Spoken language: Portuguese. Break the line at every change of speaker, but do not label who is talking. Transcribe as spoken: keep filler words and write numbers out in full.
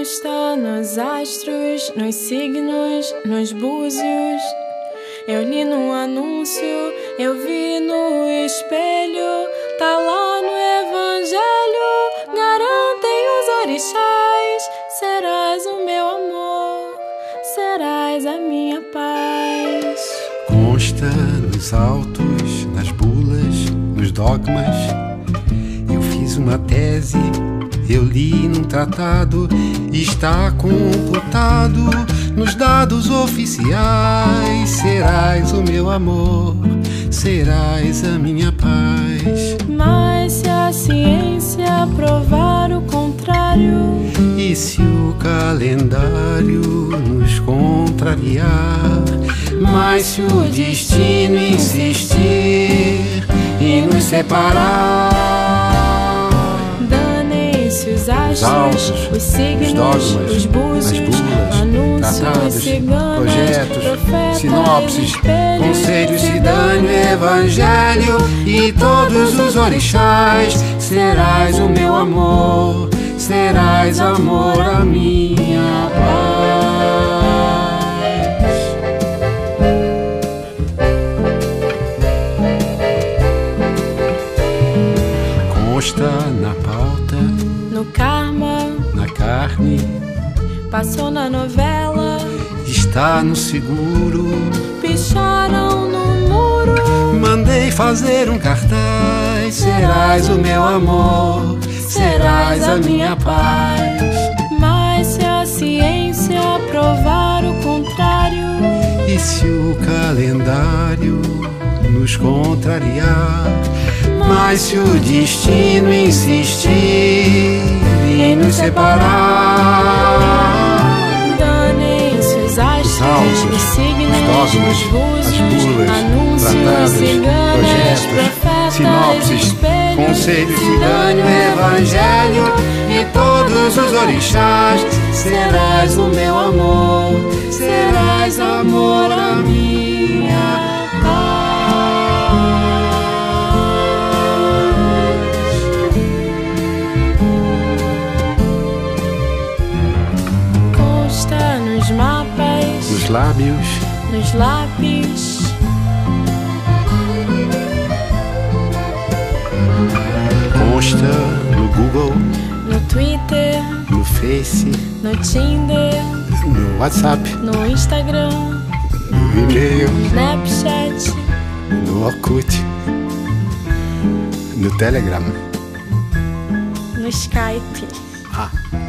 Consta nos astros, nos signos, nos búzios. Eu li no anúncio, eu vi no espelho, tá lá no evangelho, garantem os orixás. Serás o meu amor, serás a minha paz.
Consta nos autos, nas bulas, nos dogmas. Eu fiz uma tese, eu li num tratado, está computado nos dados oficiais. Serás o meu amor, serás a minha paz.
Mas se a ciência provar o contrário,
e se o calendário nos contrariar, mas se o destino insistir e nos separar,
danem-se os astros,
autos,
os signos,
os dogmas,
os búzios,
as bulas,
anúncios,
tratados,
ciganas,
projetos,
profetas,
sinopses,
espelhos,
conselhos, cidânio, evangelho e todos os orixás. Serás o meu amor, serás amor a minha paz. Consta na pauta,
no karma,
na carne,
passou na novela,
está no seguro.
picharam no muro.
Mandei fazer um cartaz. Serás o meu amor, serás a minha paz.
Mas se a ciência provar o contrário,
e se o calendário nos contrariar, mas se o destino insistir em nos separar,
danem-se os astros,
autos,
os signos,
os dogmas,
os búzios,
as bulas,
anúncios,
tratados,
ciganas,
projetos,
profetas,
sinopses,
espelhos,
conselhos, cidânio, evangelho e todos os orixás. Serás o meu amor, serás amor a minha paz.
Consta nos mapas,
Nos lábios,
nos lápis,
consta no Google,
no Twitter,
no Face,
no Tinder,
no WhatsApp,
no Instagram,
no e-mail,
Snapchat,
no Orkut, no Telegram.
no Skype.
Ah.